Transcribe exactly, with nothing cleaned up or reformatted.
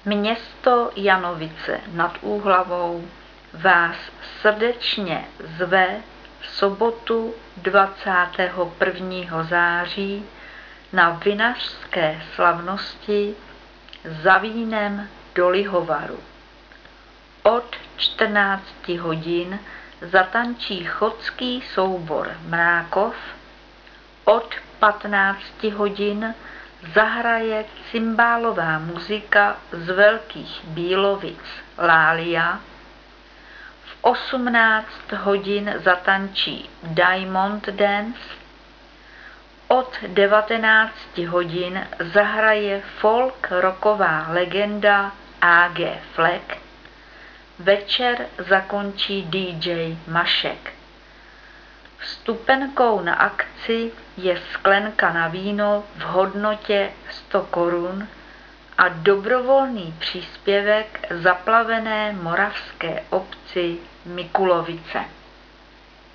Město Janovice nad Úhlavou vás srdečně zve v sobotu dvacátého prvního září na vinařské slavnosti za vínem do Lihovaru. Od čtrnácti hodin zatančí chotský soubor Mrákov, od patnácti hodin zahraje cymbálová muzika z Velkých Bílovic Lália, v osmnáct hodin zatančí Diamond Dance, od devatenácti hodin zahraje folk rocková legenda á gé Fleck, večer zakončí dý džej Mašek. Vstupenkou na akci je sklenka na víno v hodnotě sto korun a dobrovolný příspěvek zaplavené moravské obci Mikulovice.